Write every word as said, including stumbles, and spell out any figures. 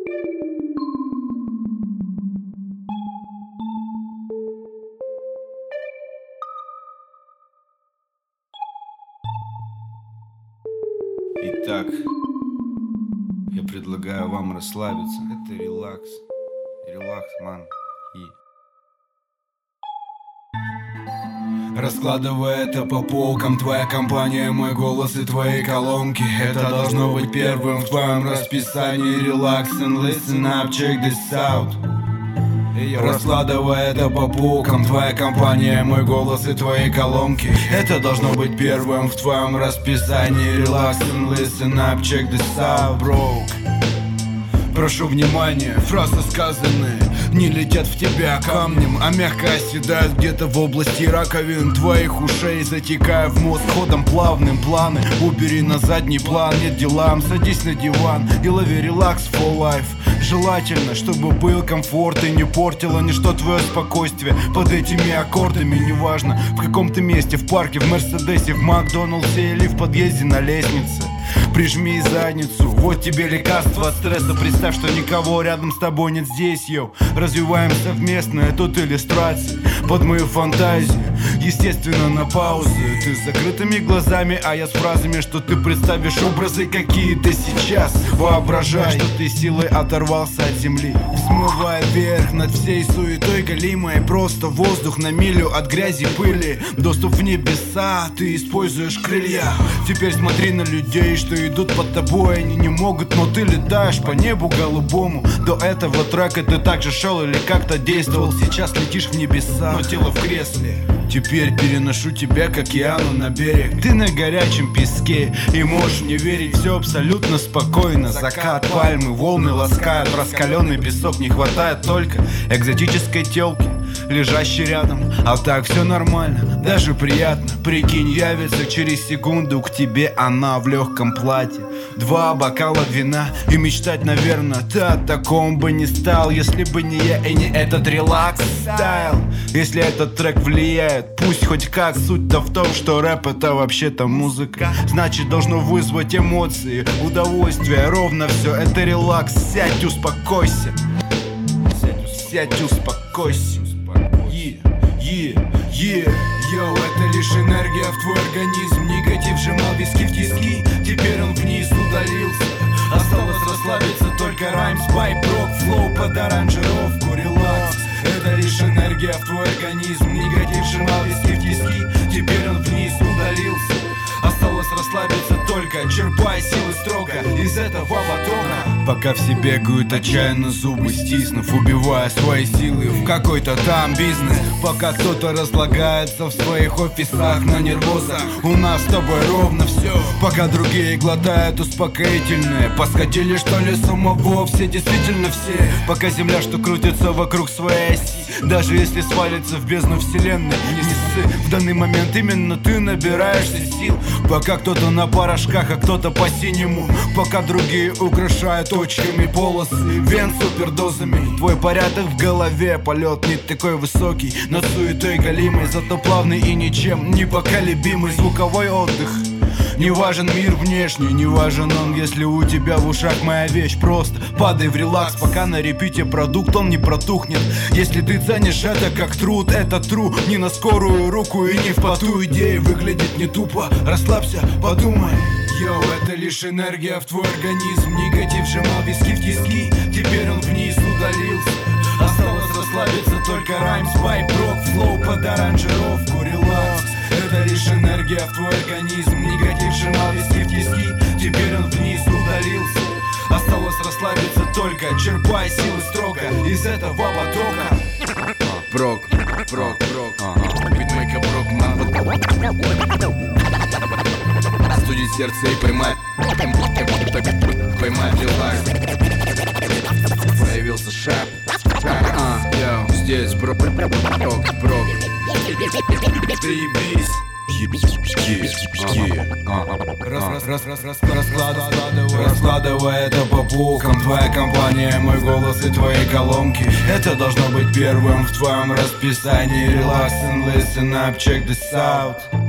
Итак, я предлагаю вам расслабиться. Это релакс. Релакс, ман. И... Раскладывай это по полкам, твоя компания, мой голос и твои колонки. Это должно быть первым в твоем расписании. Relax and listen up, check this out. Раскладывай это по полкам, твоя компания, мой голос и твои колонки. Это должно быть первым в твоем расписании. Relax and listen up, check this out, bro. Прошу внимания, фразы сказанные не летят в тебя камнем, а мягко оседают где-то в области раковин твоих ушей, затекая в мозг ходом плавным. Планы убери на задний план, нет делам, садись на диван и лови релакс for life. Желательно, чтобы был комфорт и не портило ничто твое спокойствие под этими аккордами. Неважно, в каком ты месте, в парке, в Мерседесе, в Макдональдсе или в подъезде на лестнице. Прижми задницу, вот тебе лекарство от стресса. Представь, что никого рядом с тобой нет здесь, йоу. Развиваем совместно тут иллюстрации под мою фантазию, естественно на паузе. Ты с закрытыми глазами, а я с фразами, что ты представишь образы какие-то сейчас. Воображай, что ты силой оторвался от земли, взмывая вверх над всей суетой галимой. Просто воздух на милю от грязи, пыли, доступ в небеса, ты используешь крылья. Теперь смотри на людей, что идут под тобой, они не могут, но ты летаешь по небу голубому. До этого трека ты также шел или как-то действовал. Сейчас летишь в небеса, но тело в кресле. Теперь переношу тебя к океану на берег. Ты на горячем песке и можешь мне верить, все абсолютно спокойно. Закат, пальмы, волны ласкают раскаленный песок. Не хватает только экзотической телки, лежащей рядом. А так все нормально, даже приятно. Прикинь, явится через секунду к тебе она в легком платье, два бокала вина и мечтать, наверное, ты о таком бы не стал, если бы не я и не этот релакс-стайл. Если этот трек влияет, пусть хоть как. Суть-то в том, что рэп это вообще-то музыка, значит должно вызвать эмоции, удовольствие, ровно все. Это релакс, сядь, успокойся. Сядь, успокойся. Yeah, yeah, yeah. Йоу, это лишь энергия в твой организм. Негатив сжимал виски в тиски, теперь он вниз удалился. Осталось расслабиться только райм, спайк, рок, флоу под аранжировку. Релакс, это лишь энергия в твой организм. Негатив сжимал виски в тиски, теперь он вниз удалился. Осталось расслабиться только, черпай силы строго из этого потока. Пока все бегают отчаянно, зубы стиснув, убивая свои силы в какой-то там бизнес. Пока кто-то разлагается в своих офисах на нервозах, у нас с тобой ровно все. Пока другие глотают успокоительные, посходили что ли с ума вовсе, действительно все. Пока земля что крутится вокруг своей оси, даже если свалится в бездну вселенной, не ссы. В данный момент именно ты набираешься сил. Пока кто-то на порошках, а кто-то по синему. Пока другие украшают точками полосы, вен супердозами. Твой порядок в голове, полет не такой высокий, над суетой галимой, зато плавный и ничем не поколебимый. Звуковой отдых. Не важен мир внешний, не важен он, если у тебя в ушах моя вещь. Просто падай в релакс, пока на репите продукт он не протухнет. Если ты ценишь это как труд, это тру, не на скорую руку и не в поту. Идея выглядит не тупо, расслабься, подумай. Йоу, это лишь энергия в твой организм. Негатив сжимал виски в тиски, теперь он вниз удалился. Осталось расслабиться только райм, спайк, рок, флоу под аранжировку. Релакс, это лишь энергия в твой организм. Негатив сжимал виски в тиски, теперь он вниз удалился. Осталось расслабиться только, черпай силы строго из этого потока. Прок, прок, прок, битмейка прок, ман. Остудить сердце и поймать, поймать релакс. Появился шап, а, йоу, здесь прок, прок, прок. Заебись. Раз, раз, раз, раз, раскладывай, раскладывай это по полкам. Твоя компания, мой голос и твои колонки. Это должно быть первым в твоем расписании. Relax and listen up, check this out.